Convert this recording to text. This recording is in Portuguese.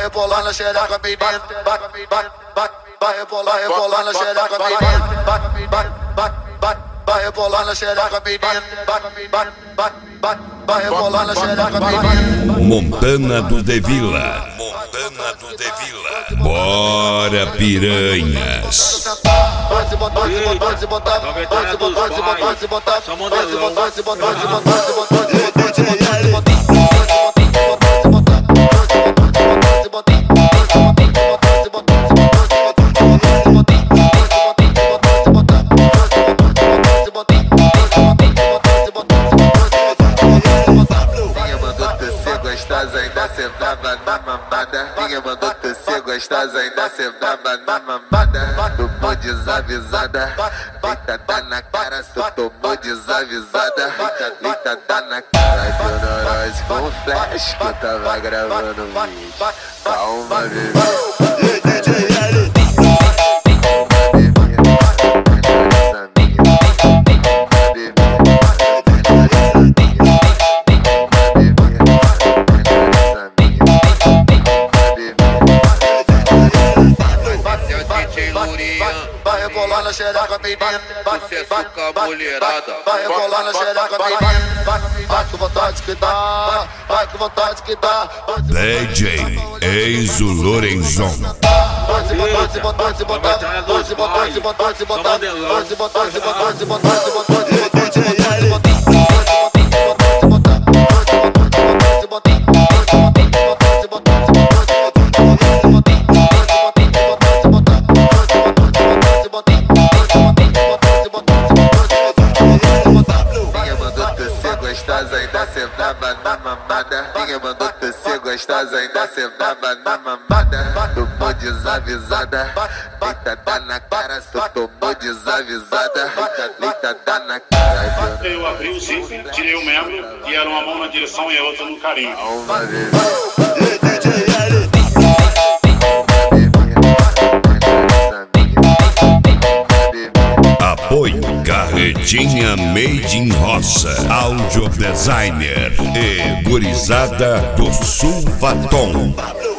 rebolar na xereca, menino. Vai rebolar na xereca, menino. Vai rebolar na xereca, menino. Vai rebolar na xereca, menino. Montana do Devila. Bora, piranhas. Ainda sentava na mamada. Minha mandou descer gostosa, ainda sentava na mamada. Tomou desavisada, deitada na cara, só tomou desavisada. Deitada na cara, deu neurose com flash que eu tava gravando vídeo. Calma, bebê. DJ L. Vai rebolar na xereca, menino. Sucesso com a mulherada. Vai rebolar na xereca, menino. Vai com vontade que dá. Vai com vontade que dá. DJ Enzo Lorenzon. Ainda sentava na mamada. Minha mandou descer gostosa, ainda sentava na mamada. Tomou desavisada, deitada na cara, só tomou desavisada. Deitada na cara. Eu abri o zíper, tirei o membro e era uma mão na direção e a outra no carinho. Calma, bebê. DJ L. Apoio Carretinha Made in Roça, Audio Designer e Gurizada do Sulvaton.